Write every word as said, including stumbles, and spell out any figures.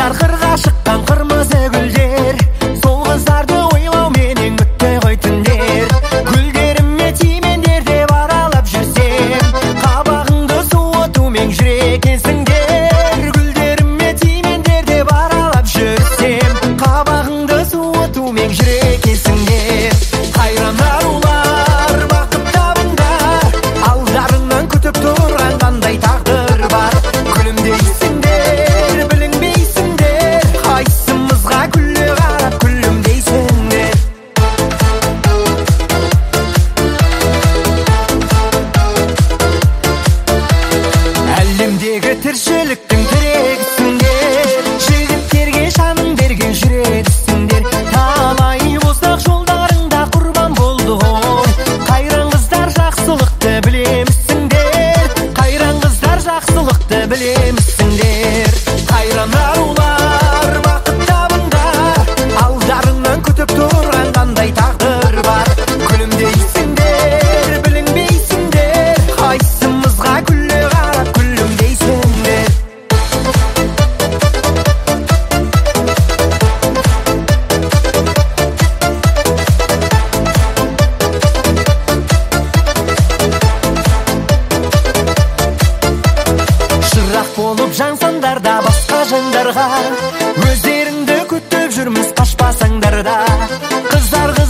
қыздар қырға шыққан қырмызы гүлдер, сол қыздарды ойлауменен өтті ғой түндер. Гүлдеріме тимендер деп аралап жүрсем, қабағыңды суытумен жүр екенсіңдер. Гүлдеріме тимендер деп аралап жүрсем, қабағыңды суытумен жүр екенсіңдер. Қайран арулар бақыт табыңдар, алдарыңнан күтіп тұрған қандай тағдыр бар. Күлімдейсіңдер, білінбейсіңдер, қайсымызға күле қарап күлімдейсіңдер. Әлемдегі тіршіліктің тірегісіңдер, жігіттерге жанын берген жүрегісіңдер. Талай боздақ жолдарыңда құрбан болды ғой, қайран қыздар жақсылықты білемісіңдер, қайран қыздар жақсылықты білемісіңдер. Қайран арулар бақыт табыңдар, алдарыңнан күтіп тұрған қандай тағдыр бар. Күлімдейсіңдер, білінбейсіңдер, қайсымызға күле қарап күлімдейсіңдер. Шырақ болып жансаңдар да басқа жандарға, өздеріңді күтіп жүрміз қашпасаңдар да. Қыздар